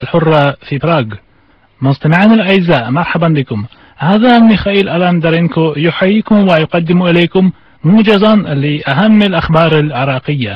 الحرة في براغ. مستمعينا الأعزاء، مرحبا بكم. هذا ميخائيل ألاندرينكو يحييكم ويقدم إليكم موجزا لأهم الأخبار العراقية.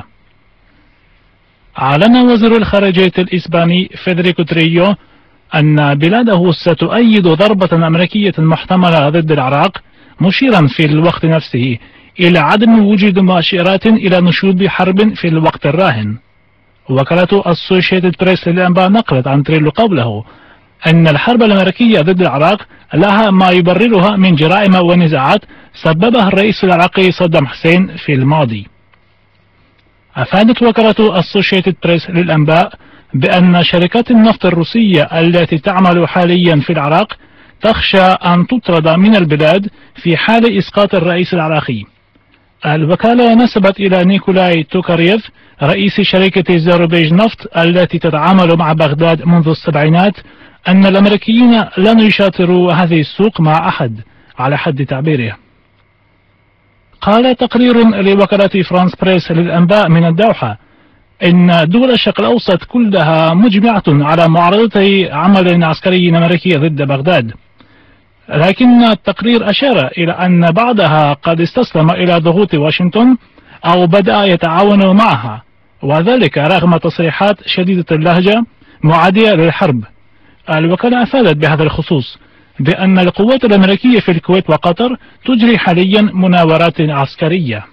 أعلن وزير الخارجية الإسباني فيدريكو تريو أن بلاده ستؤيد ضربة أمريكية محتملة ضد العراق، مشيرا في الوقت نفسه إلى عدم وجود مؤشرات إلى نشوب حرب في الوقت الراهن. وكالة أسوشيتد بريس للأنباء نقلت عن تريلو قبله أن الحرب الأمريكية ضد العراق لها ما يبررها من جرائم ونزاعات سببها الرئيس العراقي صدام حسين في الماضي. أفادت وكالة أسوشيتد بريس للأنباء بأن شركات النفط الروسية التي تعمل حاليا في العراق تخشى أن تطرد من البلاد في حال إسقاط الرئيس العراقي. الوكالة نسبت إلى نيكولاي توكاريف رئيس شركة زاروبيج نفط التي تتعامل مع بغداد منذ السبعينات أن الأمريكيين لن يشاطروا هذه السوق مع أحد على حد تعبيره. قال تقرير لوكالة فرانس بريس للأنباء من الدوحة إن دول الشرق الأوسط كلها مجمعة على معارضة عمل عسكري أمريكي ضد بغداد، لكن التقرير أشار إلى أن بعضها قد استسلم إلى ضغوط واشنطن أو بدأ يتعاون معها، وذلك رغم تصريحات شديدة اللهجة معادية للحرب. الوكالة أفادت بهذا الخصوص بأن القوات الأمريكية في الكويت وقطر تجري حاليا مناورات عسكرية.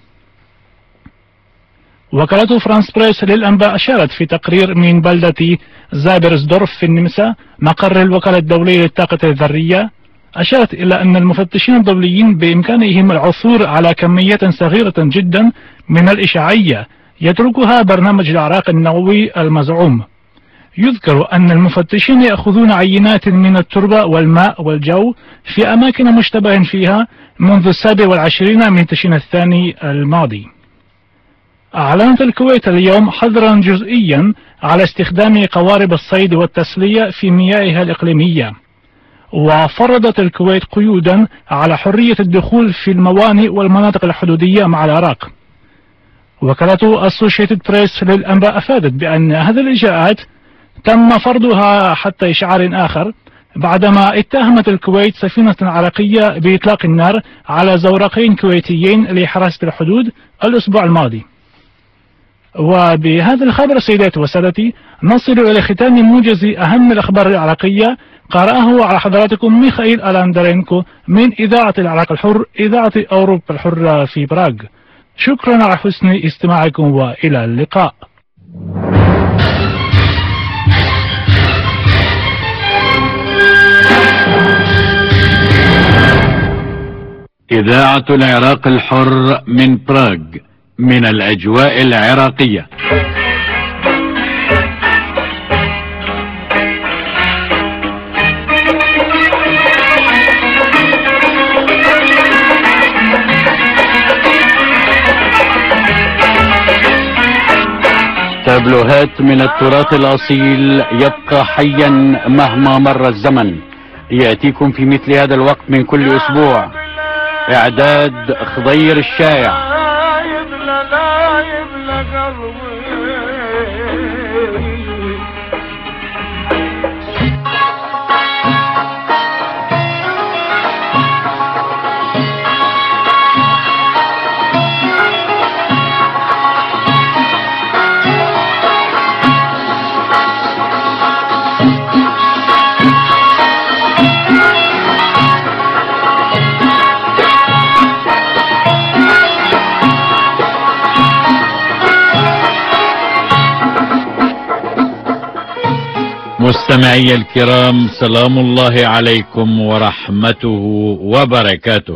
وكالة فرانس بريس للأنباء أشارت في تقرير من بلدة زابرسدورف في النمسا مقر الوكالة الدولية للطاقة الذرية، أشارت إلى أن المفتشين الدوليين بإمكانهم العثور على كميات صغيرة جدا من الإشعاعية يتركها برنامج العراق النووي المزعوم. يذكر أن المفتشين يأخذون عينات من التربة والماء والجو في أماكن مشتبه فيها منذ 27 من تشرين الثاني الماضي. أعلنت الكويت اليوم حظرا جزئيا على استخدام قوارب الصيد والتسلية في ميائها الإقليمية، وفرضت الكويت قيودا على حرية الدخول في الموانئ والمناطق الحدودية مع العراق. وكالة أسوشيتد بريس للأنباء أفادت بأن هذه الإجراءات تم فرضها حتى إشعار آخر بعدما اتهمت الكويت سفينة عراقية بإطلاق النار على زورقين كويتيين لحراسة الحدود الأسبوع الماضي. وبهذا الخبر سيداتي وسادتي نصل إلى ختام موجز أهم الأخبار العراقية، قرأه على حضراتكم ميخائيل ألاندرينكو من إذاعة العراق الحر، إذاعة أوروبا الحرة في براغ. شكرا على حسن استماعكم وإلى اللقاء. إذاعة العراق الحر من براغ، من الأجواء العراقية. تابلوهات من التراث الأصيل يبقى حيا مهما مر الزمن، يأتيكم في مثل هذا الوقت من كل أسبوع. إعداد خضير الشايع. مستمعي الكرام، سلام الله عليكم ورحمته وبركاته.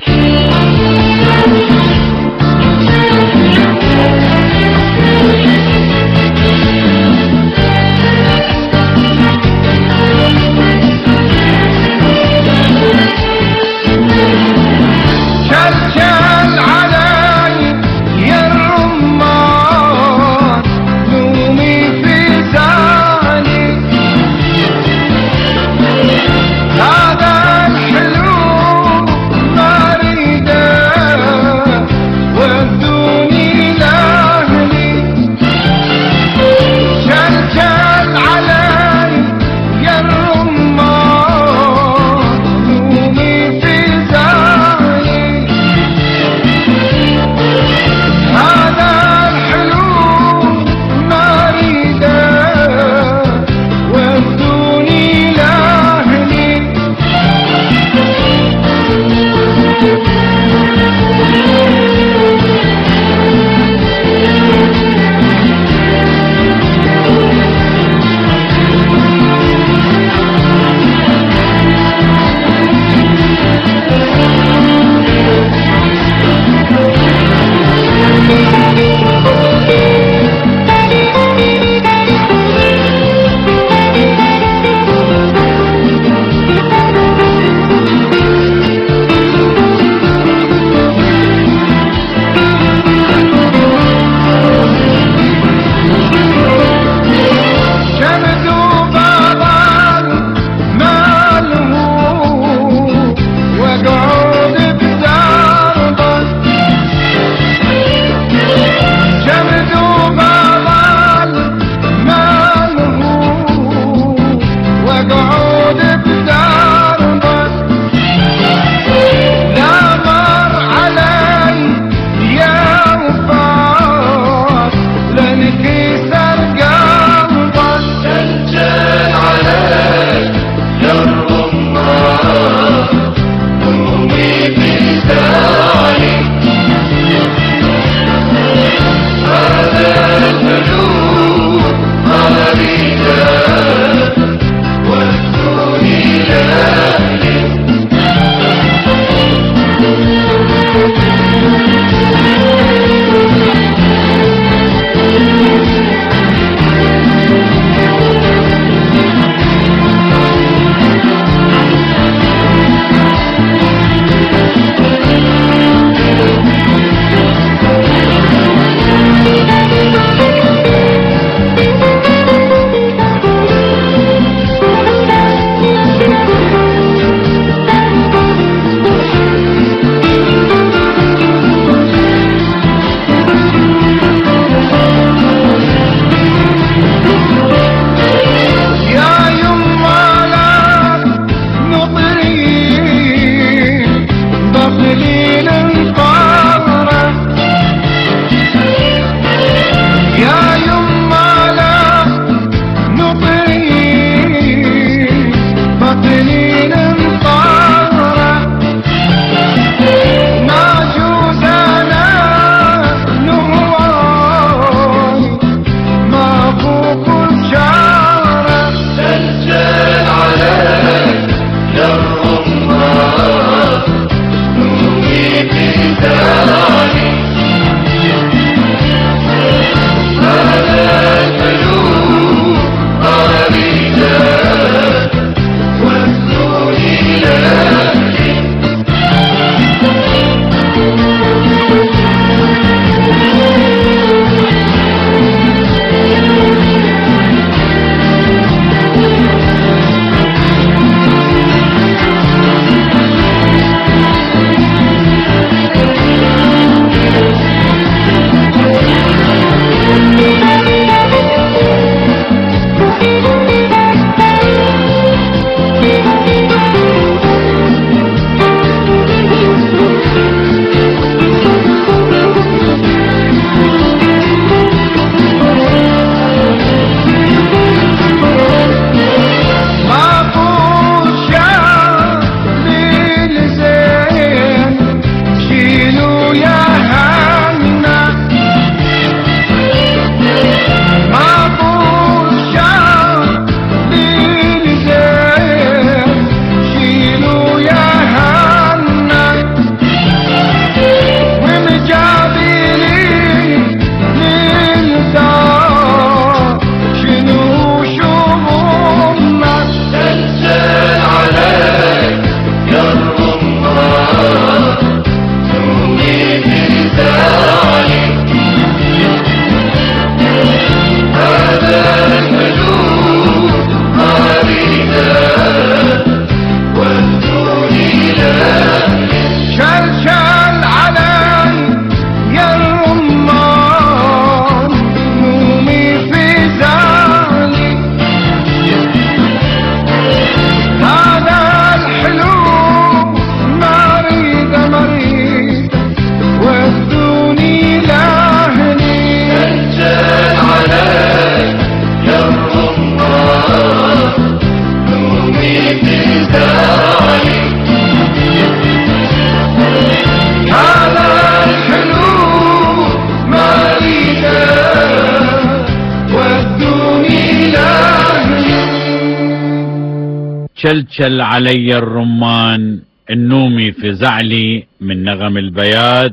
شلشل علي الرمان النومي في زعلي من نغم البيات،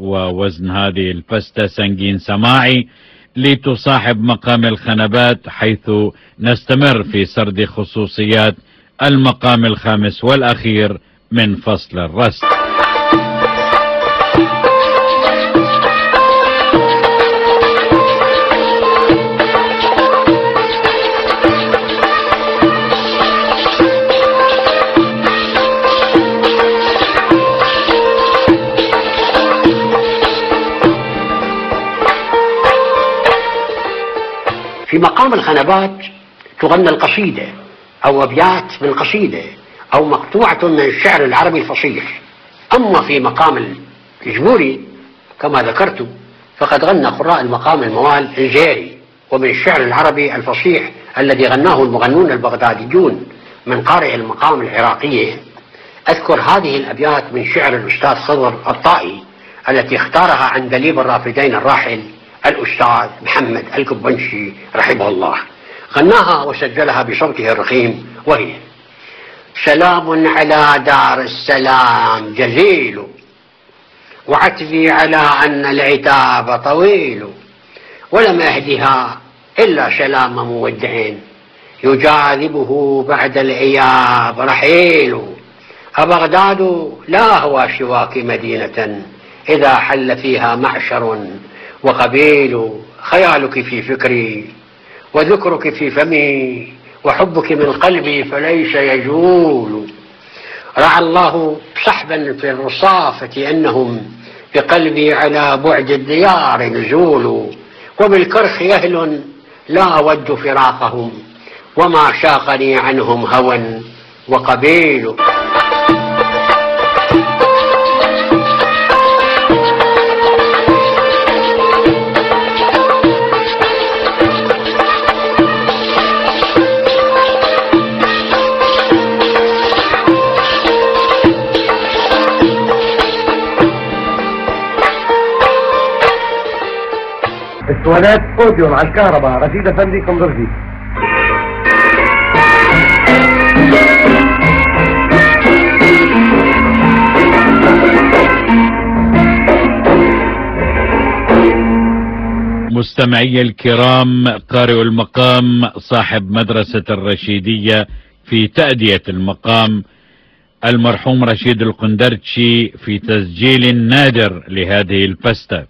ووزن هذه الفستة سنجين سماعي لتصاحب مقام الخنبات، حيث نستمر في سرد خصوصيات المقام الخامس والأخير من فصل الرست. في مقام الخنبات تغنى القصيدة أو أبيات من قصيدة أو مقطوعة من الشعر العربي الفصيح. أما في مقام الجبوري كما ذكرت فقد غنى قراء المقام الموال الجيري، ومن الشعر العربي الفصيح الذي غناه المغنون البغداديون من قارئ المقام العراقية أذكر هذه الأبيات من شعر الأستاذ خضر الطائي التي اختارها عندليب الرافدين الراحل الأستاذ محمد الكبنشي رحمه الله. غناها وسجلها بصوته الرخيم، وهي: سلام على دار السلام جزيل، وعتبي على أن العتاب طويل، ولم أهدها إلا سلام مودع، يجاذبه بعد الإياب رحيل. أبغداد لا هو سواك مدينة، إذا حل فيها معشر وقبيل. خيالك في فكري وذكرك في فمي، وحبك من قلبي فليس يجول. رعى الله صحبا في الرصافة أنهم بقلبي على بعد الديار نزول، وبالكرخ يهل لا أود فراقهم، وما شاقني عنهم هوى وقبيل. اسطوانات اوديو مع الكهرباء، رشيد افندي كمبرجي. مستمعي الكرام، قارئ المقام صاحب مدرسة الرشيدية في تأدية المقام المرحوم رشيد القندرتشي في تسجيل نادر لهذه البستة.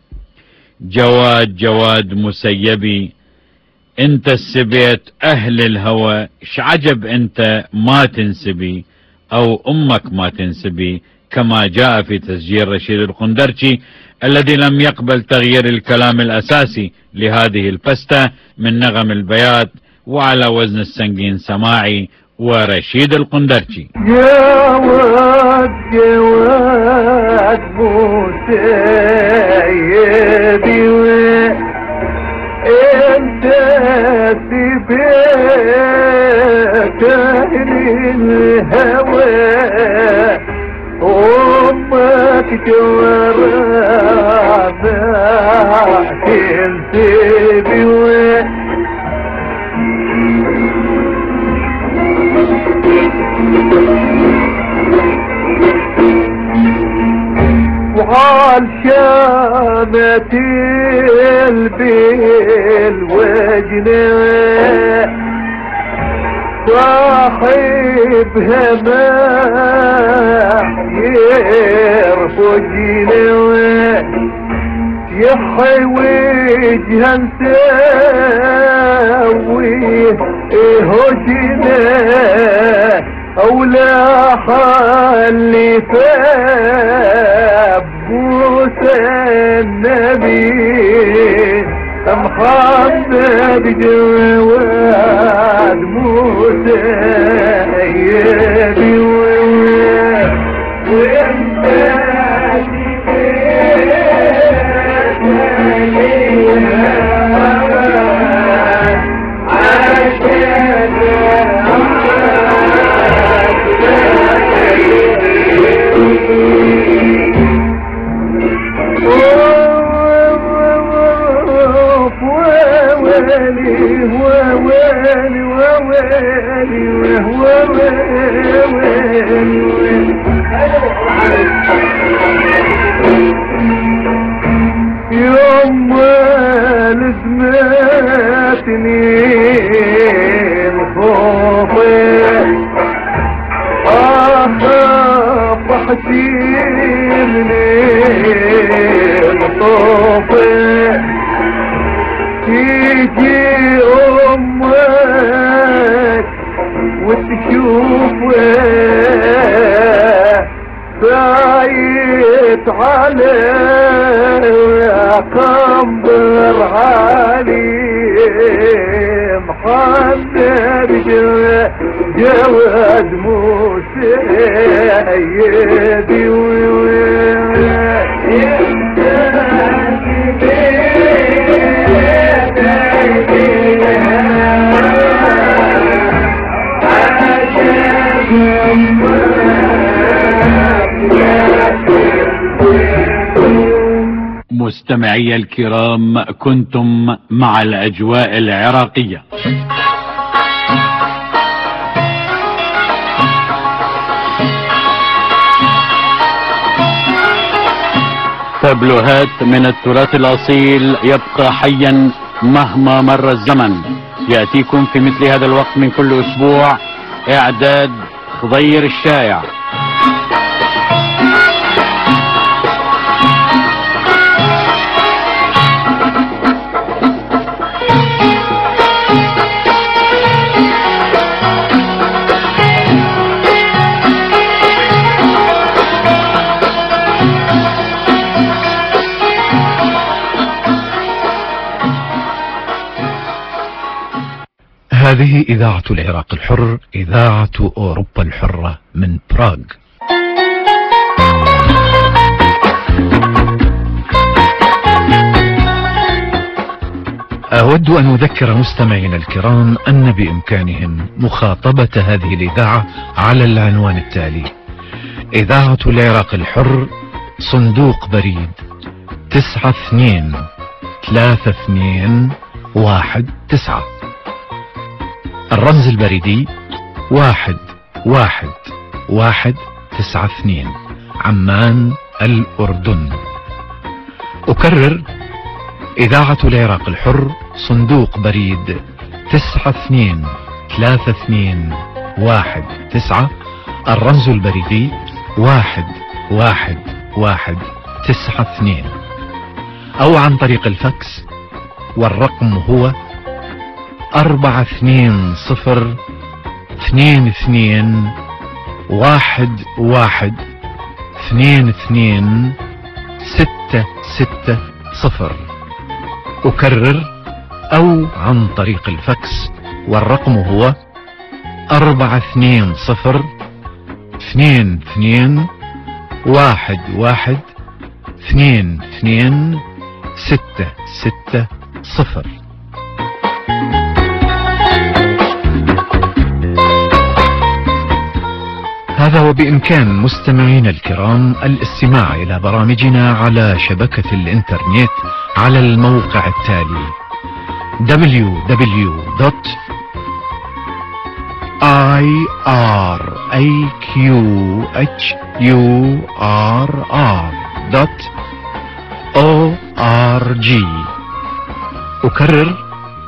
جواد مسيبي، انت السبيت اهل الهوى، شعجب انت ما تنسبي او امك ما تنسبي، كما جاء في تسجيل رشيد القندرتشي الذي لم يقبل تغيير الكلام الاساسي لهذه البستة من نغم البيات وعلى وزن السنجين سماعي ورشيد القندرتشي. جواد مسيبي، انت سبيت اهل الهوى، امك جوارات تنسبي، وعال شامة البيل وجنة صاحبها ما يرفجنا، يحي وجها نسويه هجنا، أولا حالي فابوس النبي محمد جواد مسيبي، وانت يوم لزمتني الخوف، أخاف أحكيمني الخوف، تيجي أمك وتشوفك بايت على قنبر عالي محمد جواد مسيبي، مستمعي الكرام، كنتم مع الأجواء العراقية. تابلوهات من التراث الأصيل يبقى حيا مهما مر الزمن، يأتيكم في مثل هذا الوقت من كل أسبوع. إعداد خضير الشايع. هذه إذاعة العراق الحر، إذاعة أوروبا الحرة من براغ. أود أن أذكر مستمعينا الكرام أن بإمكانهم مخاطبة هذه الإذاعة على العنوان التالي: إذاعة العراق الحر، صندوق بريد 923219، الرمز البريدي 11192، عمان الأردن. أكرر: إذاعة العراق الحر، صندوق بريد 923219، الرمز البريدي 11192، أو عن طريق الفاكس، والرقم هو 42022226660. أكرر، أو عن طريق الفاكس، والرقم هو 42022226660. هذا وبإمكان مستمعينا الكرام الاستماع إلى برامجنا على شبكة الإنترنت على الموقع التالي www.iraqhurr.org. أكرر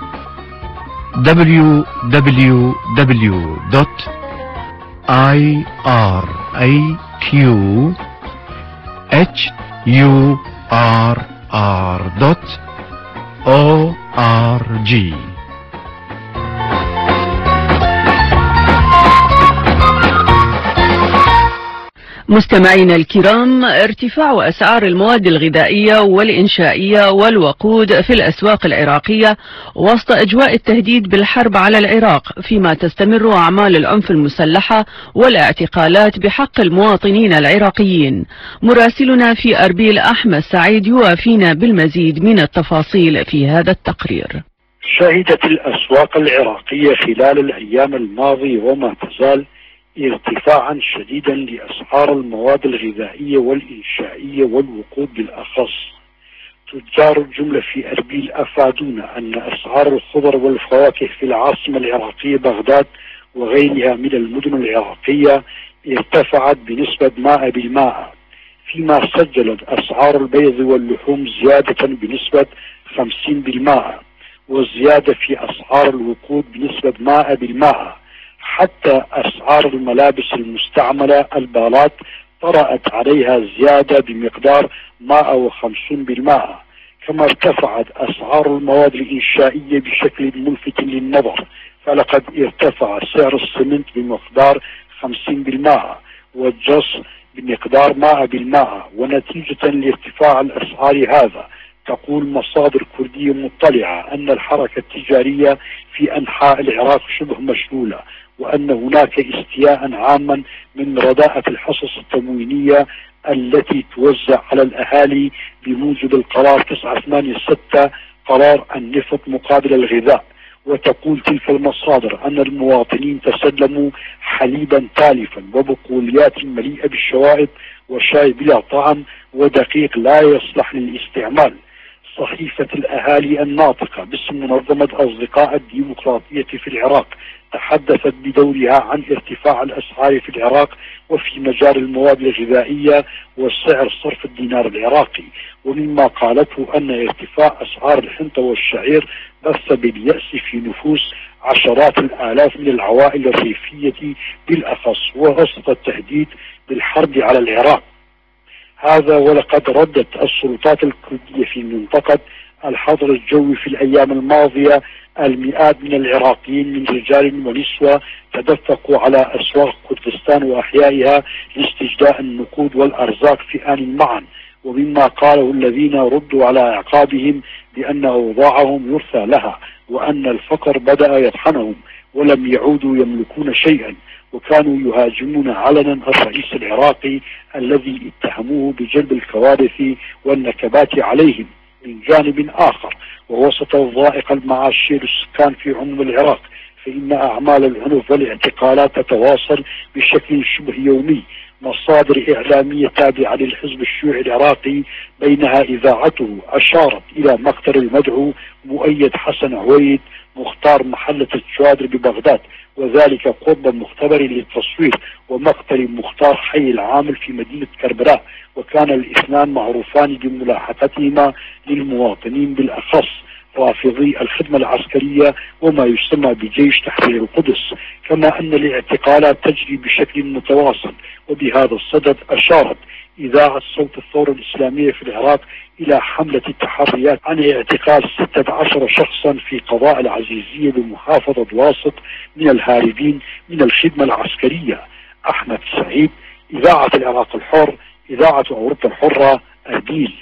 www.iraqhurr.org. مستمعينا الكرام، ارتفاع أسعار المواد الغذائية والإنشائية والوقود في الأسواق العراقية وسط أجواء التهديد بالحرب على العراق، فيما تستمر أعمال العنف المسلحة والاعتقالات بحق المواطنين العراقيين. مراسلنا في أربيل أحمد سعيد يوافينا بالمزيد من التفاصيل في هذا التقرير. شهدت الأسواق العراقية خلال الأيام الماضية وما تزال ارتفاعا شديدا لأسعار المواد الغذائية والإنشائية والوقود بالأخص. تجار الجملة في أربيل أفادونا أن أسعار الخضر والفواكه في العاصمة العراقية بغداد وغيرها من المدن العراقية ارتفعت بنسبة 100%، فيما سجلت أسعار البيض واللحوم زيادة بنسبة 50%، والزيادة في أسعار الوقود بنسبة 100%. حتى أسعار الملابس المستعملة البالات طرأت عليها زيادة بمقدار 150%. كما ارتفعت أسعار المواد الإنشائية بشكل ملفت للنظر، فلقد ارتفع سعر السمنت بمقدار 50% والجص بمقدار 100%. ونتيجة لارتفاع الأسعار هذا، تقول مصادر كردية مطلعة أن الحركة التجارية في أنحاء العراق شبه مشلولة، وأن هناك استياء عاما من رداءة الحصص التموينية التي توزع على الأهالي بموجب القرار 986 قرار النفط مقابل الغذاء. وتقول تلك المصادر أن المواطنين تسلموا حليبا تالفا وبقوليات مليئة بالشوائب وشاي بلا طعم ودقيق لا يصلح للاستعمال. صحيفة الأهالي الناطقة باسم منظمة أصدقاء الديمقراطية في العراق تحدثت بدورها عن ارتفاع الأسعار في العراق وفي مجال المواد الغذائية وسعر صرف الدينار العراقي. ومما قالته أن ارتفاع أسعار الحنطة والشعير بث باليأس في نفوس عشرات الآلاف من العوائل الريفية بالأخص، ووسط التهديد بالحرب على العراق. هذا ولقد ردت السلطات الكردية في منطقة الحظر الجوي في الأيام الماضية المئات من العراقيين من رجال ونسوة تدفقوا على أسواق كردستان وأحيائها لاستجداء النقود والأرزاق في آن معا. ومما قاله الذين ردوا على أعقابهم بأن أوضاعهم يرثى لها، وأن الفقر بدأ يطحنهم ولم يعودوا يملكون شيئا، وكانوا يهاجمون علنا الرئيس العراقي الذي اتهموه بجلب الكوارث والنكبات عليهم. من جانب آخر، ووسط الضائقة المعاشية للسكان في عموم العراق، فإن أعمال العنف والاعتقالات تتواصل بشكل شبه يومي. مصادر إعلامية تابعة للحزب الشيوعي العراقي بينها إذاعته أشارت إلى مقتل المدعو مؤيد حسن عويد مختار محلة الشوادر ببغداد، وذلك قرب مختبر للتصوير ومقتل مختار حي العامل في مدينة كربلاء، وكان الاثنان معروفان بملاحقتهما للمواطنين بالأخص رافضي الخدمة العسكرية وما يسمى بجيش تحرير القدس، كما أن الاعتقالات تجري بشكل متواصل. وبهذا الصدد أشارت إذاعة صوت الثورة الإسلامية في العراق إلى حملة التحريات عن اعتقال 16 شخصا في قضاء العزيزية بمحافظة واسط من الهاربين من الخدمة العسكرية. أحمد سعيد، إذاعة العراق الحر، إذاعة أوروبا الحرة، أربيل.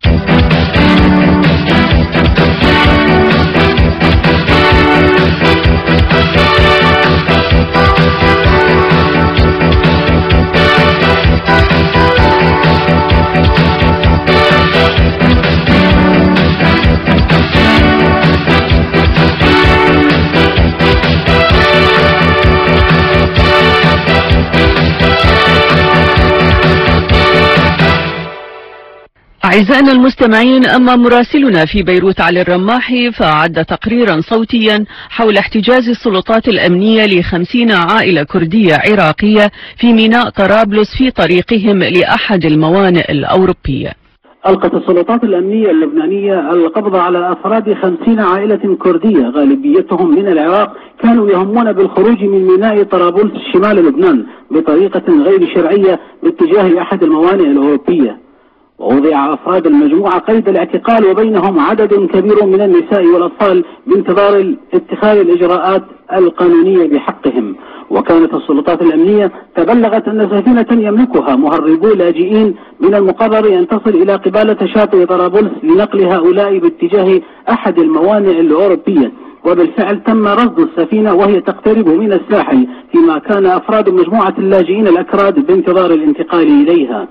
أعزائنا المستمعين، أما مراسلنا في بيروت علي الرماحي فأعد تقريرا صوتيا حول احتجاز السلطات الأمنية ل50 عائلة كردية عراقية في ميناء طرابلس في طريقهم لأحد الموانئ الأوروبية. ألقت السلطات الأمنية اللبنانية القبض على أفراد 50 عائلة كردية غالبيتهم من العراق كانوا يهمون بالخروج من ميناء طرابلس شمال لبنان بطريقة غير شرعية باتجاه أحد الموانئ الأوروبية. ووضع أفراد المجموعة قيد الاعتقال وبينهم عدد كبير من النساء والأطفال بانتظار اتخاذ الإجراءات القانونية بحقهم. وكانت السلطات الأمنية تبلغت أن سفينة يملكها مهربو لاجئين من المقرر أن تصل إلى قبالة شاطئ طرابلس لنقل هؤلاء باتجاه أحد الموانئ الأوروبية، وبالفعل تم رصد السفينة وهي تقترب من الساحل، فيما كان أفراد مجموعة اللاجئين الأكراد بانتظار الانتقال إليها.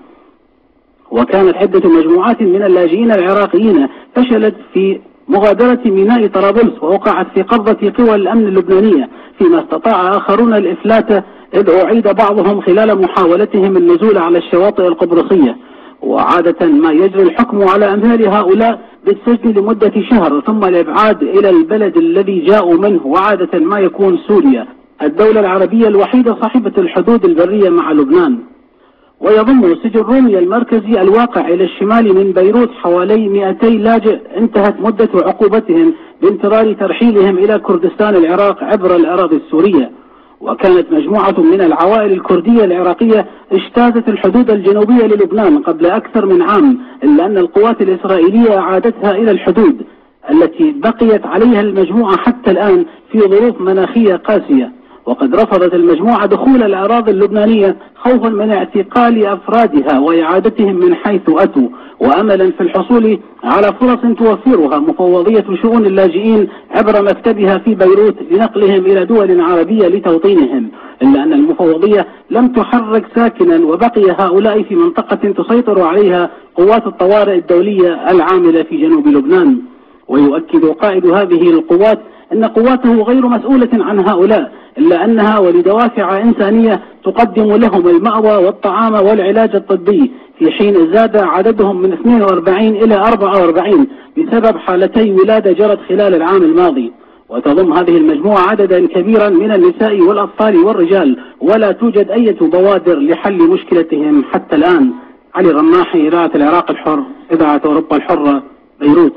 وكانت عدة مجموعات من اللاجئين العراقيين فشلت في مغادرة ميناء طرابلس ووقعت في قبضة قوى الأمن اللبنانية، فيما استطاع آخرون الإفلات إذ أعيد بعضهم خلال محاولتهم النزول على الشواطئ القبرصية. وعادة ما يجري الحكم على أمثال هؤلاء بالسجن لمدة شهر ثم الإبعاد إلى البلد الذي جاءوا منه، وعادة ما يكون سوريا الدولة العربية الوحيدة صاحبة الحدود البرية مع لبنان. ويضم سجن روميا المركزي الواقع إلى الشمال من بيروت حوالي 200 لاجئ انتهت مدة عقوبتهم بانتظار ترحيلهم إلى كردستان العراق عبر الأراضي السورية. وكانت مجموعة من العوائل الكردية العراقية اجتازت الحدود الجنوبية للبنان قبل أكثر من عام، إلا أن القوات الإسرائيلية أعادتها إلى الحدود التي بقيت عليها المجموعة حتى الآن في ظروف مناخية قاسية. وقد رفضت المجموعة دخول الأراضي اللبنانية خوفا من اعتقال أفرادها وإعادتهم من حيث أتوا، وأملا في الحصول على فرص توفرها مفوضية شؤون اللاجئين عبر مكتبها في بيروت لنقلهم إلى دول عربية لتوطينهم، إلا أن المفوضية لم تحرك ساكنا، وبقي هؤلاء في منطقة تسيطر عليها قوات الطوارئ الدولية العاملة في جنوب لبنان. ويؤكد قائد هذه القوات أن قواته غير مسؤولة عن هؤلاء، إلا أنها ولدوافع إنسانية تقدم لهم المأوى والطعام والعلاج الطبي، في حين زاد عددهم من 42 إلى 44 بسبب حالتي ولادة جرت خلال العام الماضي. وتضم هذه المجموعة عددا كبيرا من النساء والأطفال والرجال، ولا توجد أي بوادر لحل مشكلتهم حتى الآن. علي الرماحي، إذاعة العراق الحر، إذاعة أوروبا الحرة، بيروت.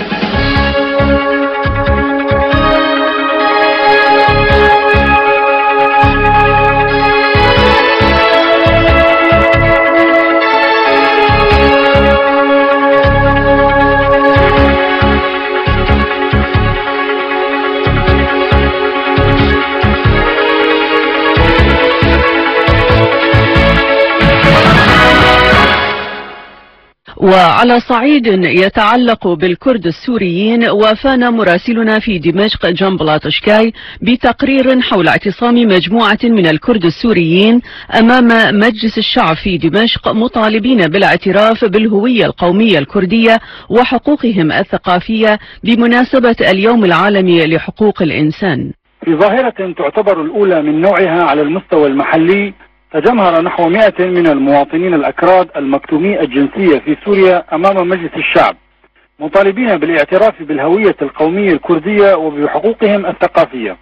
وعلى صعيد يتعلق بالكرد السوريين، وافانا مراسلنا في دمشق جنبلاط شكاي بتقرير حول اعتصام مجموعة من الكرد السوريين أمام مجلس الشعب في دمشق مطالبين بالاعتراف بالهوية القومية الكردية وحقوقهم الثقافية بمناسبة اليوم العالمي لحقوق الإنسان. في ظاهرة تعتبر الأولى من نوعها على المستوى المحلي، تجمهر نحو 100 من المواطنين الأكراد المكتومي الجنسية في سوريا أمام مجلس الشعب مطالبين بالاعتراف بالهوية القومية الكردية وبحقوقهم الثقافية.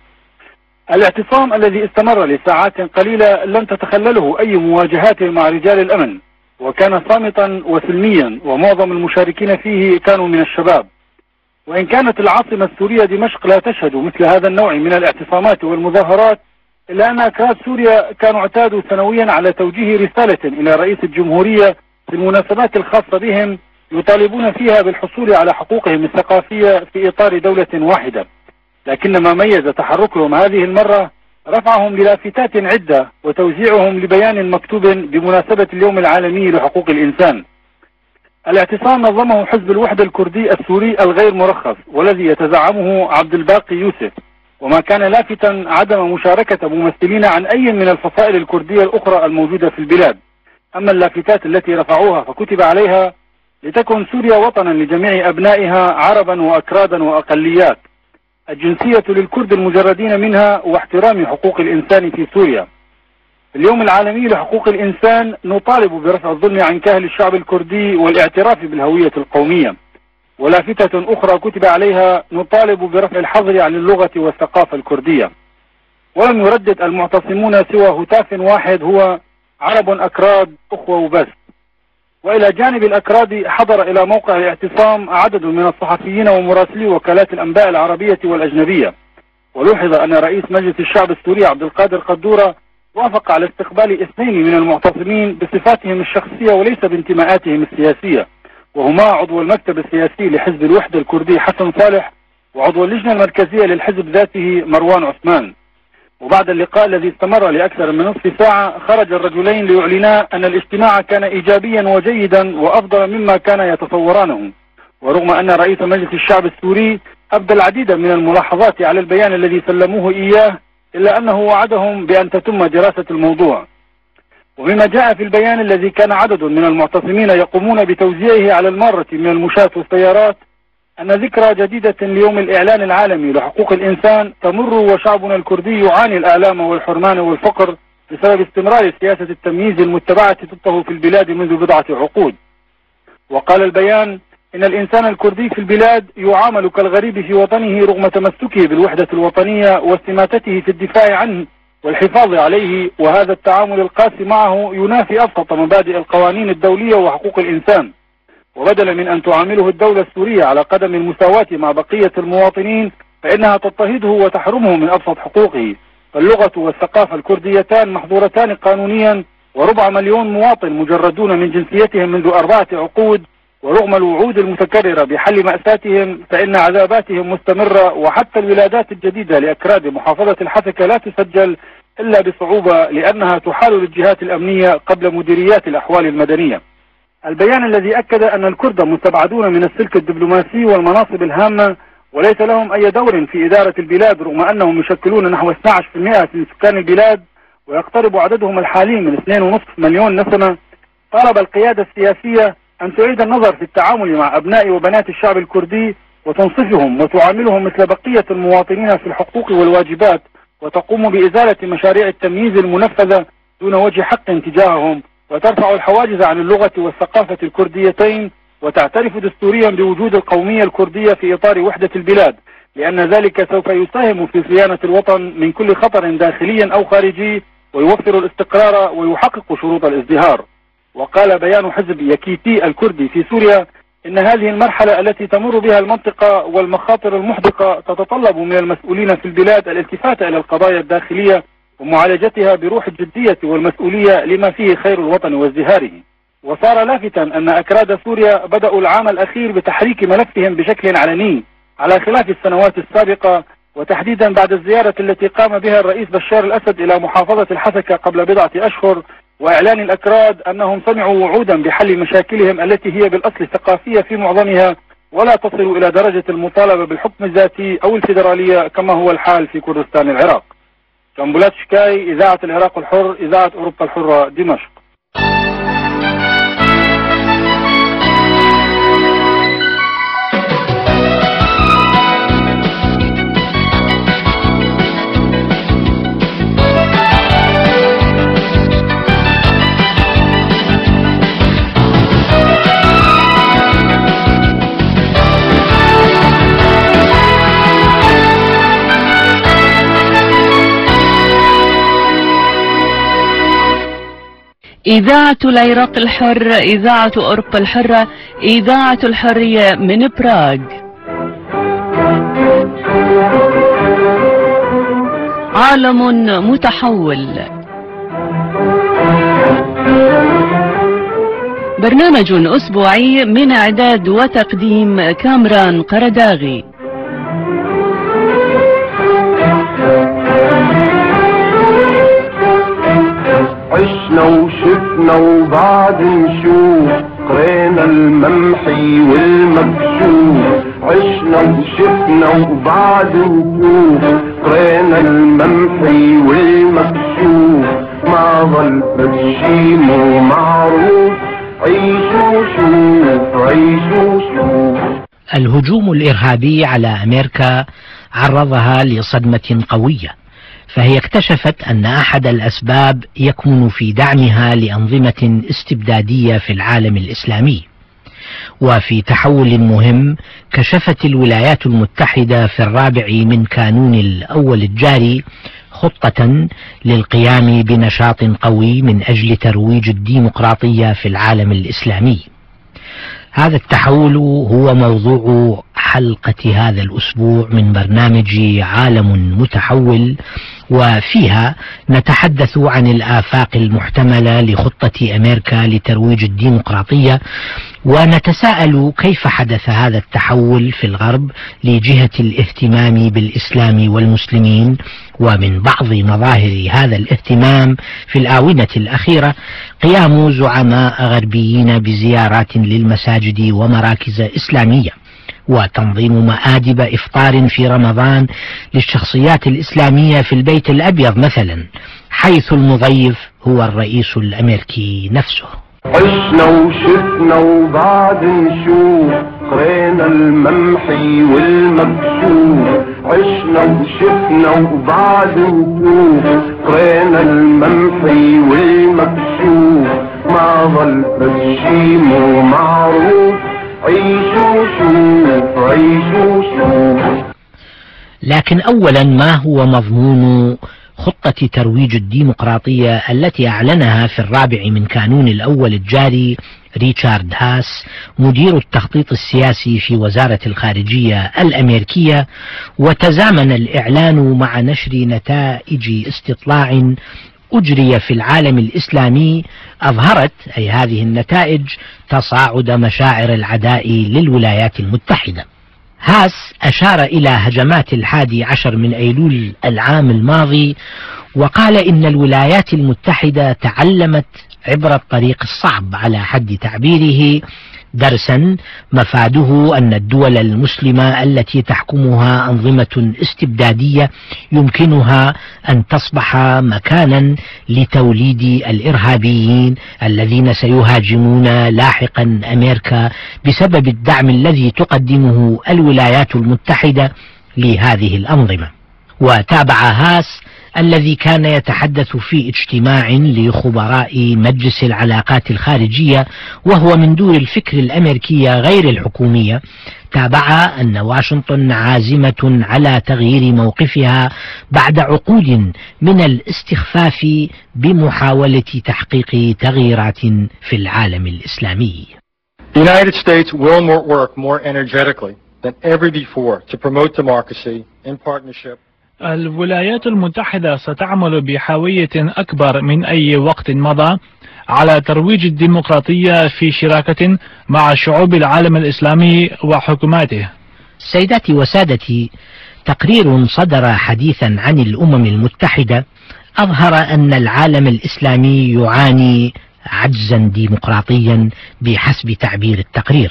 الاعتصام الذي استمر لساعات قليلة لم تتخلله أي مواجهات مع رجال الأمن، وكان صامتا وسلميا، ومعظم المشاركين فيه كانوا من الشباب. وإن كانت العاصمة السورية دمشق لا تشهد مثل هذا النوع من الاعتصامات والمظاهرات، إلا أن أكراد سوريا كانوا اعتادوا سنويا على توجيه رسالة إلى رئيس الجمهورية في المناسبات الخاصة بهم يطالبون فيها بالحصول على حقوقهم الثقافية في إطار دولة واحدة. لكن ما ميز تحركهم هذه المرة رفعهم للافتات عدة وتوزيعهم لبيان مكتوب بمناسبة اليوم العالمي لحقوق الإنسان. الاعتصام نظمه حزب الوحدة الكردي السوري الغير مرخص، والذي يتزعمه عبد الباقي يوسف، وما كان لافتا عدم مشاركة ممثلين عن أي من الفصائل الكردية الأخرى الموجودة في البلاد. أما اللافتات التي رفعوها فكتب عليها: لتكن سوريا وطنا لجميع أبنائها عربا وأكرادا وأقليات، الجنسية للكرد المجردين منها، واحترام حقوق الإنسان في سوريا. في اليوم العالمي لحقوق الإنسان نطالب برفع الظلم عن كاهل الشعب الكردي والاعتراف بالهوية القومية. ولافتة أخرى كتب عليها: نطالب برفع الحظر عن اللغة والثقافة الكردية. ولم يردد المعتصمون سوى هتاف واحد هو: عرب أكراد أخوة وبس. وإلى جانب الأكراد حضر إلى موقع الاعتصام عدد من الصحفيين ومراسلي وكالات الأنباء العربية والأجنبية. ولوحظ أن رئيس مجلس الشعب السوري عبد القادر قدورة وافق على استقبال 2 من المعتصمين بصفاتهم الشخصية وليس بانتماءاتهم السياسية، وهما عضو المكتب السياسي لحزب الوحدة الكردي حسن صالح، وعضو اللجنة المركزية للحزب ذاته مروان عثمان. وبعد اللقاء الذي استمر لأكثر من نصف ساعة خرج الرجلين ليعلنا أن الاجتماع كان إيجابيا وجيدا وأفضل مما كان يتصورانه. ورغم أن رئيس مجلس الشعب السوري أبدى العديد من الملاحظات على البيان الذي سلموه إياه، إلا أنه وعدهم بأن تتم دراسة الموضوع. ومما جاء في البيان الذي كان عدد من المعتصمين يقومون بتوزيعه على المارة من المشاة والسيارات، أن ذكرى جديدة ليوم الإعلان العالمي لحقوق الإنسان تمر وشعبنا الكردي يعاني الآلام والحرمان والفقر بسبب استمرار سياسة التمييز المتبعة ضده في البلاد منذ بضعة عقود. وقال البيان إن الإنسان الكردي في البلاد يعامل كالغريب في وطنه رغم تمسكه بالوحدة الوطنية واستماتته في الدفاع عنه والحفاظ عليه، وهذا التعامل القاسي معه ينافي أبسط مبادئ القوانين الدولية وحقوق الإنسان. وبدلا من أن تعامله الدولة السورية على قدم المساواة مع بقية المواطنين، فإنها تضطهده وتحرمه من أبسط حقوقه. فاللغة والثقافة الكرديتان محظورتان قانونيا، وربع مليون مواطن مجردون من جنسيتهم منذ 4 عقود. ورغم الوعود المتكررة بحل مأساتهم فإن عذاباتهم مستمرة، وحتى الولادات الجديدة لأكراد محافظة الحسكة لا تسجل إلا بصعوبة لأنها تحال للجهات الأمنية قبل مديريات الأحوال المدنية. البيان الذي أكد أن الكرد مستبعدون من السلك الدبلوماسي والمناصب الهامة وليس لهم أي دور في إدارة البلاد، رغم أنهم يشكلون نحو 12% من سكان البلاد ويقترب عددهم الحالي من 2.5 مليون نسمة. طالب القيادة السياسية أن تعيد النظر في التعامل مع أبناء وبنات الشعب الكردي وتنصفهم وتعاملهم مثل بقية المواطنين في الحقوق والواجبات، وتقوم بإزالة مشاريع التمييز المنفذة دون وجه حق تجاههم، وترفع الحواجز عن اللغة والثقافة الكرديتين، وتعترف دستوريا بوجود القومية الكردية في إطار وحدة البلاد، لأن ذلك سوف يساهم في صيانة الوطن من كل خطر داخلي أو خارجي، ويوفر الاستقرار ويحقق شروط الازدهار. وقال بيان حزب يكيتي الكردي في سوريا إن هذه المرحلة التي تمر بها المنطقة والمخاطر المحدقة تتطلب من المسؤولين في البلاد الالتفات إلى القضايا الداخلية ومعالجتها بروح الجدية والمسؤولية لما فيه خير الوطن وازدهاره. وصار لافتا أن أكراد سوريا بدأوا العام الأخير بتحريك ملفهم بشكل علني على خلاف السنوات السابقة، وتحديدا بعد الزيارة التي قام بها الرئيس بشار الأسد إلى محافظة الحسكة قبل بضعة أشهر، وإعلان الأكراد أنهم سمعوا وعودا بحل مشاكلهم التي هي بالأصل ثقافية في معظمها، ولا تصل إلى درجة المطالبة بالحكم الذاتي أو الفيدرالية كما هو الحال في كردستان العراق. جنبولات شكاي، إذاعة العراق الحر، إذاعة أوروبا الحرة، دمشق. إذاعة العراق الحر، إذاعة أوروبا الحرة، إذاعة الحرية من براغ. عالم متحول، برنامج أسبوعي من إعداد وتقديم كامران قرداغي. عشنا وشفنا وبعد نشوف، قرينا الممحي والمكشوف. عشنا وشفنا وبعد نشوف، قرينا الممحي والمكشوف. ما ظل بشي مو معروف، عيشوا شوف عيشوا شوف. الهجوم الإرهابي على أمريكا عرضها لصدمة قوية، فهي اكتشفت أن أحد الأسباب يكمن في دعمها لأنظمة استبدادية في العالم الإسلامي. وفي تحول مهم، كشفت الولايات المتحدة في 4 من كانون الأول الجاري خطة للقيام بنشاط قوي من أجل ترويج الديمقراطية في العالم الإسلامي. هذا التحول هو موضوع حلقة هذا الأسبوع من برنامج عالم متحول، وفيها نتحدث عن الآفاق المحتملة لخطة أمريكا لترويج الديمقراطية، ونتساءل كيف حدث هذا التحول في الغرب لجهة الاهتمام بالإسلام والمسلمين. ومن بعض مظاهر هذا الاهتمام في الآونة الأخيرة قيام زعماء غربيين بزيارات للمساجد ومراكز إسلامية، وتنظيم مآدب إفطار في رمضان للشخصيات الإسلامية في البيت الأبيض مثلا، حيث المضيف هو الرئيس الأمريكي نفسه. عشنا وشفنا وبعد نشوف، قرينا الممحي والمكشوف. عشنا وشفنا وبعد نشوف، قرينا الممحي والمكشوف. ما ظل بشي مو معروف، عيشوا شوف عيشوا شوف. لكن أولا، ما هو مضمون خطة ترويج الديمقراطية التي أعلنها في 4 من كانون الأول الجاري ريتشارد هاس، مدير التخطيط السياسي في وزارة الخارجية الأمريكية؟ وتزامن الإعلان مع نشر نتائج استطلاع أجري في العالم الإسلامي أظهرت أي هذه النتائج تصاعد مشاعر العداء للولايات المتحدة. هاس أشار إلى هجمات 11 من أيلول العام الماضي، وقال إن الولايات المتحدة تعلمت عبر الطريق الصعب على حد تعبيره درسا مفاده أن الدول المسلمة التي تحكمها أنظمة استبدادية يمكنها أن تصبح مكانا لتوليد الإرهابيين الذين سيهاجمون لاحقا أمريكا بسبب الدعم الذي تقدمه الولايات المتحدة لهذه الأنظمة. وتابع هاس الذي كان يتحدث في اجتماع لخبراء مجلس العلاقات الخارجية وهو من دور الفكر الأمريكية غير الحكومية، تابع أن واشنطن عازمة على تغيير موقفها بعد عقود من الاستخفاف بمحاولة تحقيق تغييرات في العالم الإسلامي. The United States will work more energetically than ever before to promote democracy in partnership. الولايات المتحدة ستعمل بحيوية أكبر من أي وقت مضى على ترويج الديمقراطية في شراكة مع شعوب العالم الإسلامي وحكوماته. سيداتي وسادتي، تقرير صدر حديثا عن الأمم المتحدة أظهر أن العالم الإسلامي يعاني عجزا ديمقراطيا بحسب تعبير التقرير،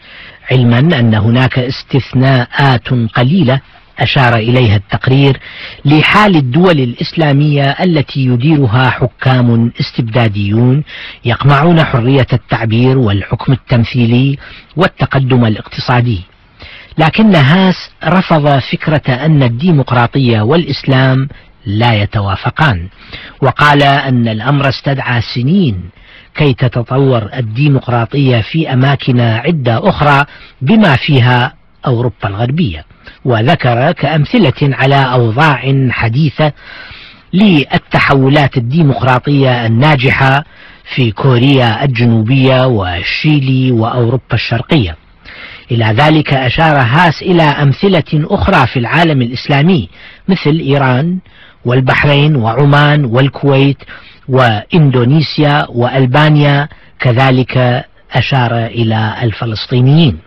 علما أن هناك استثناءات قليلة أشار إليها التقرير لحال الدول الإسلامية التي يديرها حكام استبداديون يقمعون حرية التعبير والحكم التمثيلي والتقدم الاقتصادي. لكن هاس رفض فكرة أن الديمقراطية والإسلام لا يتوافقان، وقال أن الأمر استدعى سنين كي تتطور الديمقراطية في أماكن عدة أخرى بما فيها أوروبا الغربية، وذكر كأمثلة على أوضاع حديثة للتحولات الديمقراطية الناجحة في كوريا الجنوبية وشيلي وأوروبا الشرقية. إلى ذلك أشار هاس إلى أمثلة أخرى في العالم الإسلامي مثل إيران والبحرين وعمان والكويت وإندونيسيا وألبانيا، كذلك أشار إلى الفلسطينيين.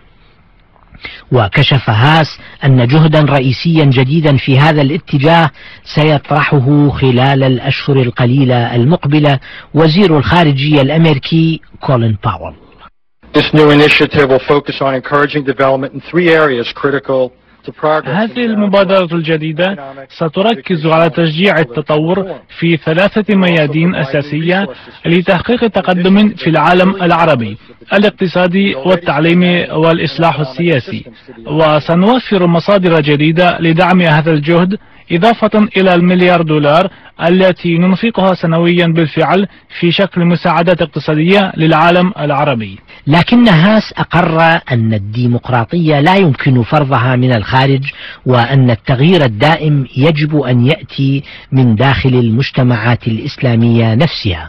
وكشف هاس أن جهدا رئيسيا جديدا في هذا الاتجاه سيطرحه خلال الأشهر القليلة المقبلة وزير الخارجية الأمريكي كولين باول. This new initiative will focus on encouraging development in 3 areas critical to progress. هذه المبادرة الجديدة ستركز على تشجيع التطور في 3 ميادين أساسية لتحقيق تقدم في العالم العربي: الاقتصادي والتعليمي والإصلاح السياسي. وسنوفر مصادر جديدة لدعم هذا الجهد، إضافة إلى $1 مليار التي ننفقها سنويا بالفعل في شكل مساعدات اقتصادية للعالم العربي. لكن هاس أقر أن الديمقراطية لا يمكن فرضها من الخارج، وأن التغيير الدائم يجب أن يأتي من داخل المجتمعات الإسلامية نفسها.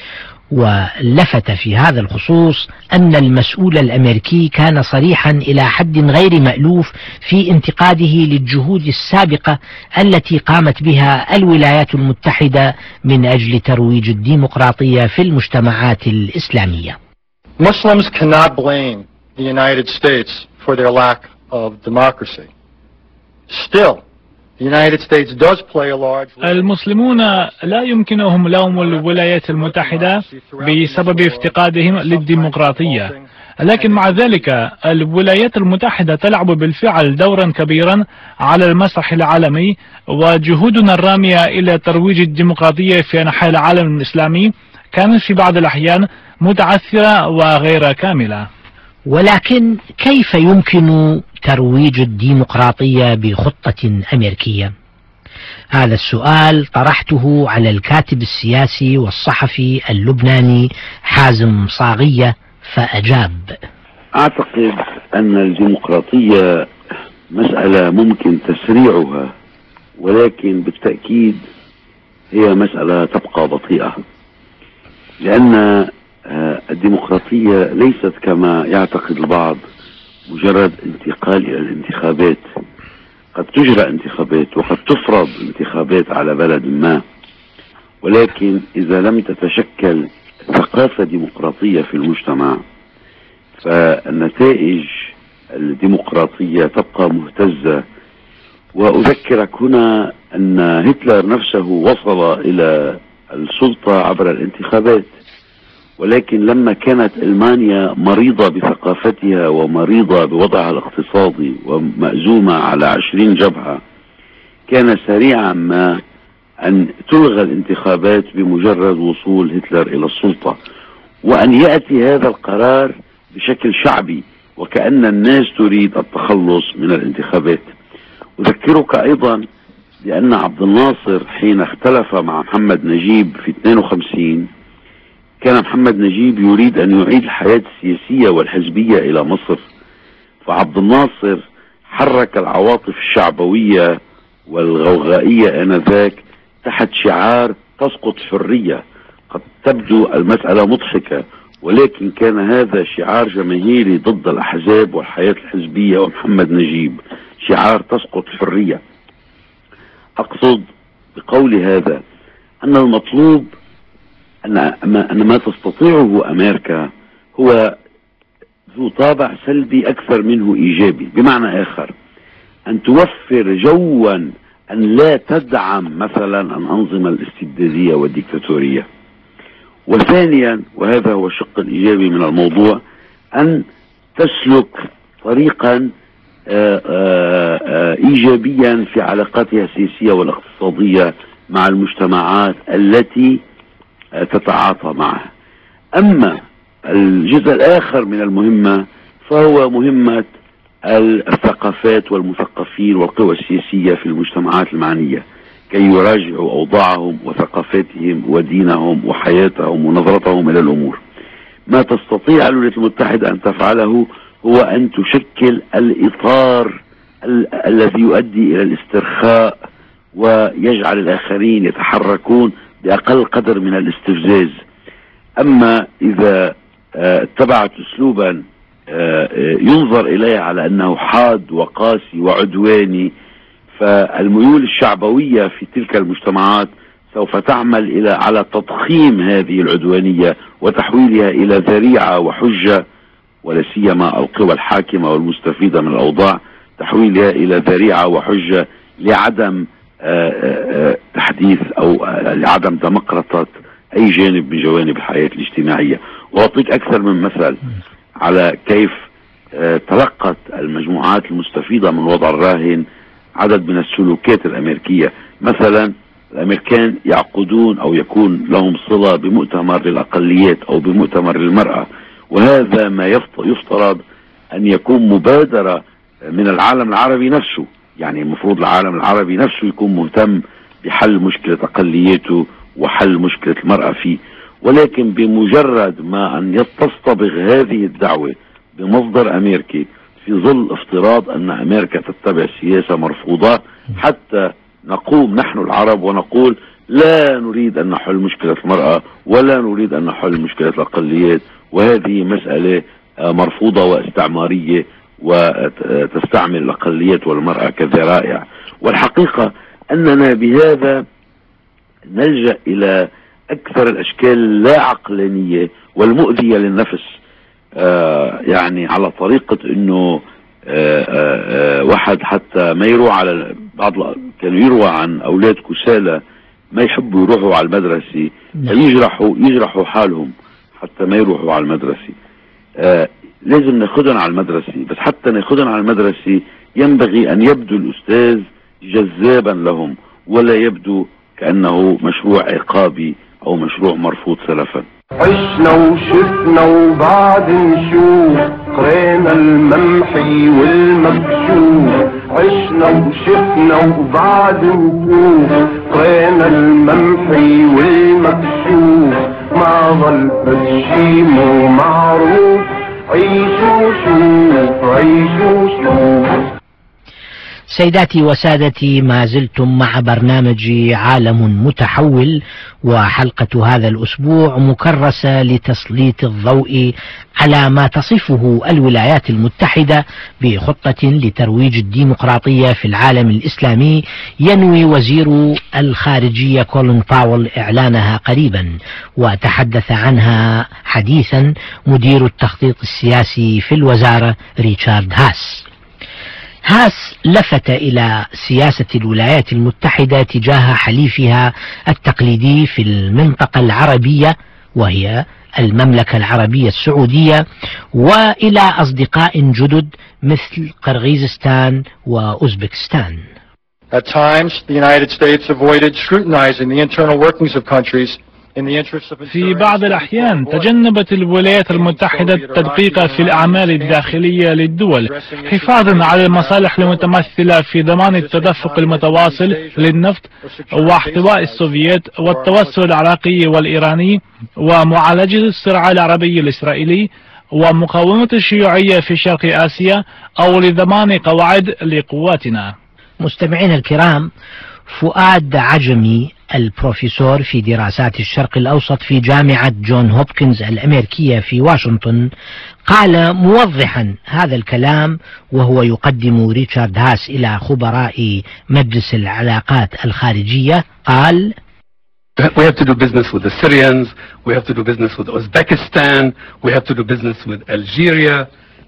ولفت في هذا الخصوص أن المسؤول الأمريكي كان صريحا إلى حد غير مألوف في انتقاده للجهود السابقة التي قامت بها الولايات المتحدة من أجل ترويج الديمقراطية في المجتمعات الإسلامية. Muslims cannot blame the United States for their lack of democracy. Still, the United States does play a large role. المسلمون لا يمكنهم لوم الولايات المتحدة بسبب افتقادهم للديمقراطية، لكن مع ذلك الولايات المتحدة تلعب بالفعل دورا كبيرا على المسرح العالمي، وجهودنا الرامية إلى ترويج الديمقراطية في أنحاء العالم الإسلامي كانت في بعض الأحيان متعثرة وغير كاملة. ولكن كيف يمكن ترويج الديمقراطية بخطة أمريكية؟ هذا السؤال طرحته على الكاتب السياسي والصحفي اللبناني حازم صاغية فأجاب: أعتقد أن الديمقراطية مسألة ممكن تسريعها، ولكن بالتأكيد هي مسألة تبقى بطيئة، لأن الديمقراطية ليست كما يعتقد البعض مجرد انتقال إلى الانتخابات. قد تجرى انتخابات وقد تفرض انتخابات على بلد ما، ولكن إذا لم تتشكل ثقافة ديمقراطية في المجتمع فالنتائج الديمقراطية تبقى مهتزة. وأذكرك هنا أن هتلر نفسه وصل إلى السلطة عبر الانتخابات، ولكن لما كانت ألمانيا مريضة بثقافتها ومريضة بوضعها الاقتصادي ومأزومة على 20 جبهة، كان سريعا ما أن تلغى الانتخابات بمجرد وصول هتلر إلى السلطة، وأن يأتي هذا القرار بشكل شعبي وكأن الناس تريد التخلص من الانتخابات. أذكرك أيضا بأن عبد الناصر حين اختلف مع محمد نجيب في 52 كان محمد نجيب يريد أن يعيد الحياة السياسية والحزبية إلى مصر، فعبد الناصر حرك العواطف الشعبوية والغوغائية آنذاك تحت شعار تسقط حرية. قد تبدو المسألة مضحكة، ولكن كان هذا شعار جماهيري ضد الأحزاب والحياة الحزبية ومحمد نجيب، شعار تسقط الحرية. أقصد بقول هذا أن المطلوب أن ما تستطيعه أمريكا هو ذو طابع سلبي أكثر منه إيجابي، بمعنى آخر أن توفر جوا أن لا تدعم مثلا الأنظمة الاستبدادية والديكتاتورية. وثانيا، وهذا هو الشق الإيجابي من الموضوع، أن تسلك طريقا إيجابيا في علاقاتها السياسية والاقتصادية مع المجتمعات التي تتعاطى معها. أما الجزء الآخر من المهمة فهو مهمة الثقافات والمثقفين والقوى السياسية في المجتمعات المعنية كي يراجعوا أوضاعهم وثقافتهم ودينهم وحياتهم ونظرتهم إلى الأمور. ما تستطيع الولايات المتحدة أن تفعله هو أن تشكل الإطار الذي يؤدي إلى الاسترخاء ويجعل الآخرين يتحركون بأقل قدر من الاستفزاز. أما إذا اتبعت أسلوبا ينظر إليه على أنه حاد وقاسي وعدواني، فالميول الشعبوية في تلك المجتمعات سوف تعمل على تضخيم هذه العدوانية وتحويلها إلى ذريعة وحجة، ولا سيما القوى الحاكمة والمستفيدة من الأوضاع تحويلها إلى ذريعة وحجة لعدم تحديث أو لعدم دمقرطة أي جانب من جوانب الحياة الاجتماعية. وأعطيك أكثر من مثل على كيف تلقت المجموعات المستفيدة من الوضع الراهن عدد من السلوكات الأمريكية. مثلا الأمريكان يعقدون أو يكون لهم صلة بمؤتمر للأقليات أو بمؤتمر للمرأة، وهذا ما يفترض أن يكون مبادرة من العالم العربي نفسه. يعني المفروض العالم العربي نفسه يكون مهتم بحل مشكلة أقلياته وحل مشكلة المرأة فيه، ولكن بمجرد ما أن تصطبغ هذه الدعوة بمصدر أمريكي في ظل افتراض أن أمريكا تتبع سياسة مرفوضة، حتى نقوم نحن العرب ونقول لا نريد أن نحل مشكلة المرأة ولا نريد أن نحل مشكلة الأقليات، وهذه مسألة مرفوضة واستعمارية وتستعمل الأقليات والمرأة كذرائع. والحقيقة أننا بهذا نلجأ إلى أكثر الأشكال اللا عقلانية والمؤذية للنفس. يعني على طريقة أنه واحد حتى ما يروح على بعض كانوا يروى عن أولاد كسالى ما يحبوا يروحوا على المدرسة يجرحوا حالهم حتى ما يروحوا على المدرسة. لازم ناخدهم على المدرسة، بس حتى ناخدهم على المدرسة ينبغي أن يبدو الأستاذ جذابا لهم ولا يبدو كأنه مشروع عقابي أو مشروع مرفوض سلفا. عشنا وشفنا وبعد نشوف قرينا الممحي والمكشوف. عشنا وشفنا وبعد نشوف قرينا الممحي والمكشوف. ما ظل بشي مو معروف عيشوا شوف عيشوا شوف. سيداتي وسادتي، ما زلتم مع برنامج عالم متحول، وحلقة هذا الأسبوع مكرسة لتسليط الضوء على ما تصفه الولايات المتحدة بخطة لترويج الديمقراطية في العالم الإسلامي ينوي وزير الخارجية كولين باول إعلانها قريبا، وتحدث عنها حديثا مدير التخطيط السياسي في الوزارة ريتشارد هاس لفت إلى سياسة الولايات المتحدة تجاه حليفها التقليدي في المنطقة العربية وهي المملكة العربية السعودية، وإلى أصدقاء جدد مثل قرغيزستان وأوزبكستان. At times, the United States avoided scrutinizing the internal workings of countries. في بعض الأحيان تجنبت الولايات المتحدة التدقيق في الأعمال الداخلية للدول حفاظا على المصالح المتمثلة في ضمان التدفق المتواصل للنفط واحتواء السوفييت والتوسع العراقي والإيراني ومعالجة الصراع العربي الإسرائيلي ومقاومة الشيوعية في شرق آسيا أو لضمان قواعد لقواتنا. مستمعينا الكرام، فؤاد عجمي البروفيسور في دراسات الشرق الأوسط في جامعة جون هوبكنز الأمريكية في واشنطن قال موضحا هذا الكلام وهو يقدم ريتشارد هاس إلى خبراء مجلس العلاقات الخارجية، قال: We have to do business with the Syrians, we have to do business with Uzbekistan, we have to do business with Algeria.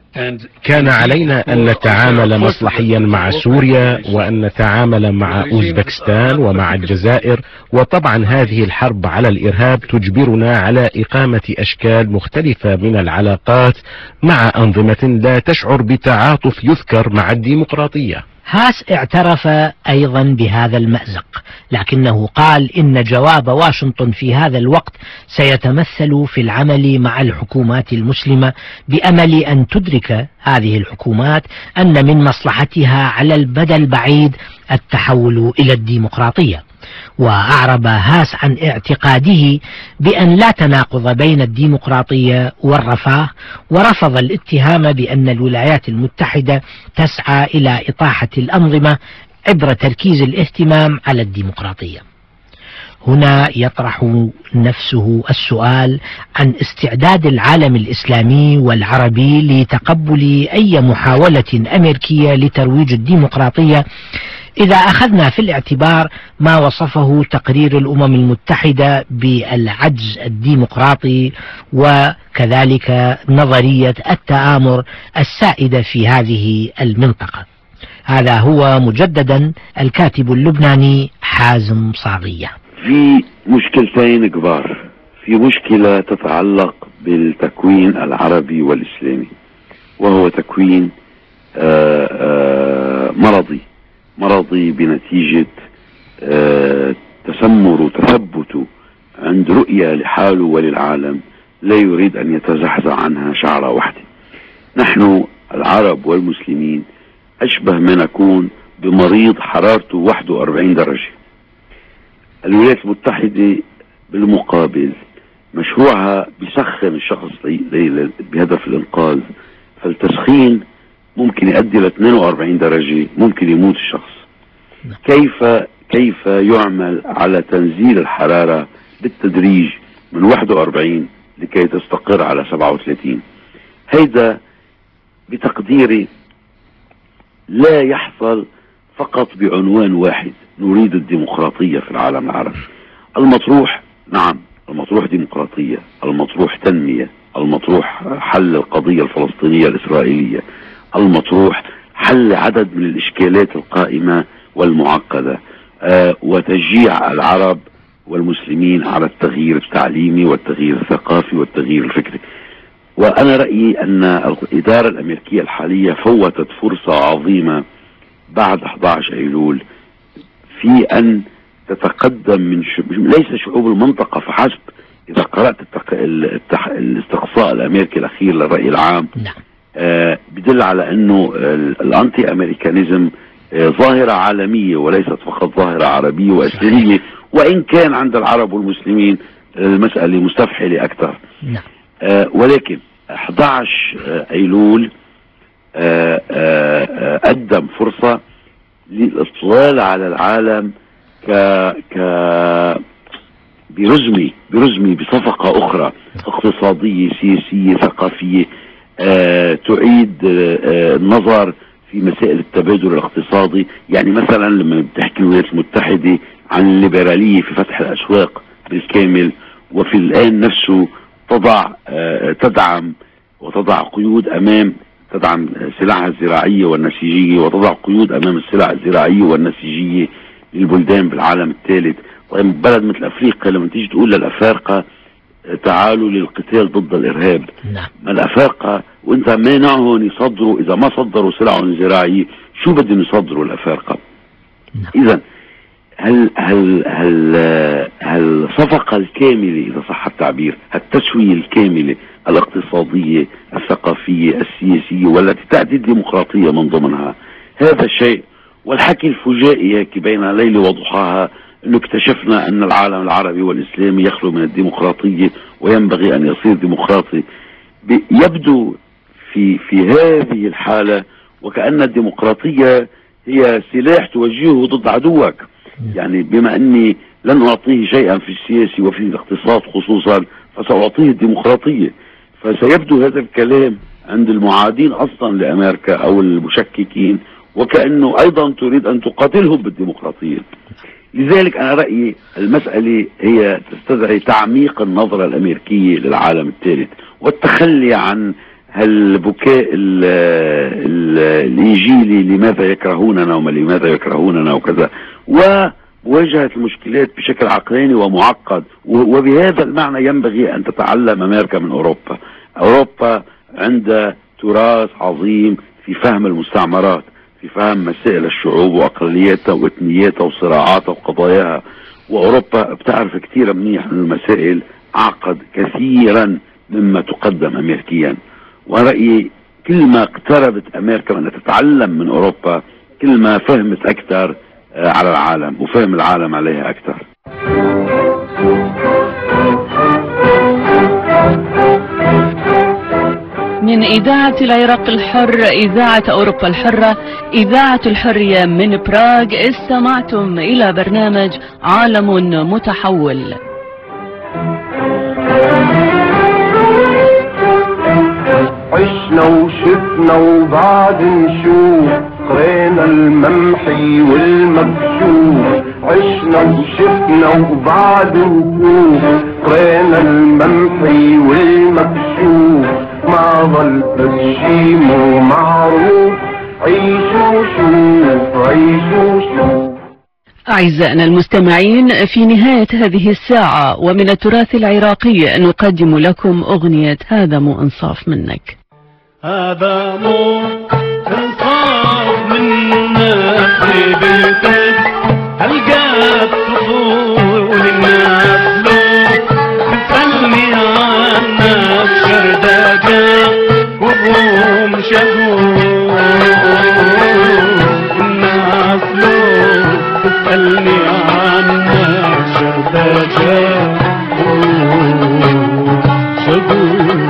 كان علينا أن نتعامل مصلحيا مع سوريا وأن نتعامل مع أوزبكستان ومع الجزائر، وطبعا هذه الحرب على الإرهاب تجبرنا على إقامة أشكال مختلفة من العلاقات مع أنظمة لا تشعر بتعاطف يذكر مع الديمقراطية. هاس اعترف أيضا بهذا المأزق، لكنه قال إن جواب واشنطن في هذا الوقت سيتمثل في العمل مع الحكومات المسلمة بأمل أن تدرك هذه الحكومات أن من مصلحتها على المدى البعيد التحول إلى الديمقراطية. وأعرب هاس عن اعتقاده بأن لا تناقض بين الديمقراطية والرفاه، ورفض الاتهام بأن الولايات المتحدة تسعى إلى إطاحة الأنظمة عبر تركيز الاهتمام على الديمقراطية. هنا يطرح نفسه السؤال عن استعداد العالم الإسلامي والعربي لتقبل أي محاولة أمريكية لترويج الديمقراطية إذا أخذنا في الاعتبار ما وصفه تقرير الأمم المتحدة بالعجز الديمقراطي وكذلك نظرية التآمر السائدة في هذه المنطقة. هذا هو مجددا الكاتب اللبناني حازم صاغية. في مشكلتين كبار. في مشكلة تتعلق بالتكوين العربي والإسلامي، وهو تكوين مرضي بنتيجة تسمر وتثبت عند رؤية لحاله وللعالم لا يريد أن يتزحزح عنها شعرة واحدة. نحن العرب والمسلمين أشبه ما نكون بمريض حرارته 41 درجة. الولايات المتحدة بالمقابل مشروعها بيسخن الشخص بهدف الإنقاذ، فالتسخين ممكن يؤدي ل 42 درجة، ممكن يموت الشخص. كيف يعمل على تنزيل الحرارة بالتدريج من 41 لكي تستقر على 37؟ هيدا بتقديري لا يحصل فقط بعنوان واحد: نريد الديمقراطية في العالم العربي. المطروح نعم، المطروح ديمقراطية، المطروح تنمية، المطروح حل القضية الفلسطينية الإسرائيلية، المطروح حل عدد من الإشكالات القائمة والمعقدة، وتشجيع العرب والمسلمين على التغيير التعليمي والتغيير الثقافي والتغيير الفكري. وأنا رأيي أن الإدارة الأمريكية الحالية فوتت فرصة عظيمة بعد 11 أيلول في أن تتقدم من ليس شعوب المنطقة فحسب. إذا قرأت الاستقصاء الأمريكي الأخير للرأي العام بدل على أنه الأنتي أمريكانيزم ظاهرة عالمية وليست فقط ظاهرة عربية وإسلامية، وإن كان عند العرب والمسلمين المسألة مستفحلة أكثر. ولكن 11 أيلول قدم فرصة للاطلال على العالم برزمي بصفقة أخرى اقتصادية سياسية ثقافية تعيد النظر في مسائل التبادل الاقتصادي. يعني مثلا لما بتحكي الولايات المتحدة عن الليبرالية في فتح الأسواق بالكامل، وفي الآن نفسه تدعم وتضع قيود تدعم سلعها الزراعية والنسيجية، وتضع قيود أمام السلع الزراعية والنسيجية للبلدان بالعالم الثالث. طيب بلد مثل أفريقيا لما تيجي تقول للأفارقة تعالوا للقتال ضد الإرهاب، ما الأفارقة وانت مانعهم يصدروا؟ إذا ما صدروا سلعهم الزراعية شو بدهم يصدروا الأفارقة؟ إذا الصفقة الكاملة إذا صح التعبير، التسوية الكاملة الاقتصادية الثقافية السياسية والتي تأتي الديمقراطية من ضمنها، هذا الشيء. والحكي الفجائي هيك بين ليلة وضحاها انه اكتشفنا ان العالم العربي والاسلامي يخلو من الديمقراطية وينبغي ان يصير ديمقراطي. يبدو في هذه الحالة وكأن الديمقراطية هي سلاح توجهه ضد عدوك. يعني بما اني لن اعطيه شيئا في السياسة وفي الاقتصاد خصوصا فسأعطيه الديمقراطية. فسيبدو هذا الكلام عند المعادين اصلا لامريكا او المشككين وكأنه ايضا تريد ان تقاتلهم بالديمقراطية. لذلك انا رأيي المسألة هي تستدعي تعميق النظرة الامريكية للعالم الثالث والتخلي عن هالبكاء الانجيلي لماذا يكرهوننا وما لماذا يكرهوننا وكذا، ومواجهة المشكلات بشكل عقلاني ومعقد. وبهذا المعنى ينبغي ان تتعلم امريكا من اوروبا. اوروبا عندها تراث عظيم في فهم المستعمرات، في فهم مسائل الشعوب واقلياتها واثنياتها وصراعاتها وقضاياها. واوروبا بتعرف كثير منيح ان المسائل اعقد كثيرا مما تقدم امريكيا. ورأيي كل ما اقتربت امريكا من تتعلم من اوروبا كل ما فهمت اكثر على العالم وفهم العالم عليها اكثر. من إذاعة العراق الحر، إذاعة أوروبا الحرة، إذاعة الحرية من براغ، استمعتم إلى برنامج عالم متحول. عشنا وشفنا وبعد نشوف، قرينا الممحي والمكشوف. عشنا وشفنا وبعد نشوف، قرينا الممحي والمكشوف. ما ظل شي مو معروف، عيشوا شوف عيشوا شوف. أعزائنا المستمعين، في نهاية هذه الساعة ومن التراث العراقي نقدم لكم أغنية هذا مو إنصاف منك. هذا مو إنصاف منك في بيتك، هلقات تصول الناس لو تسألني عنك شرداقة وبروم شهور. الناس لو تسألني عنك شرداقة وبروم شهور.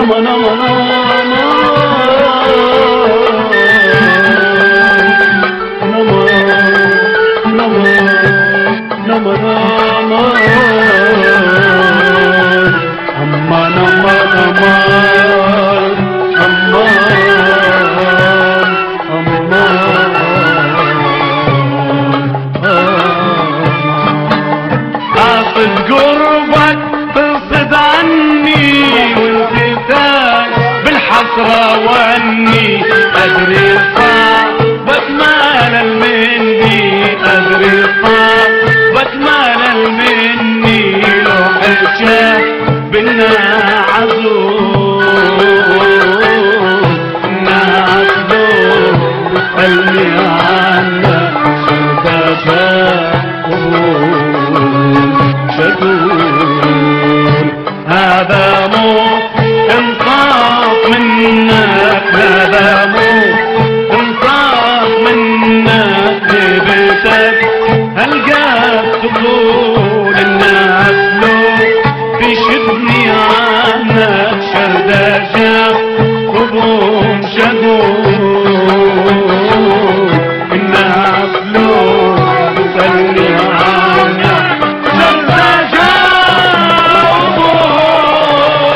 واني ادري صعبك مالل مني ادري صعبك مالل مني لو حجة بنا عزوز ناس دول قلبي عنك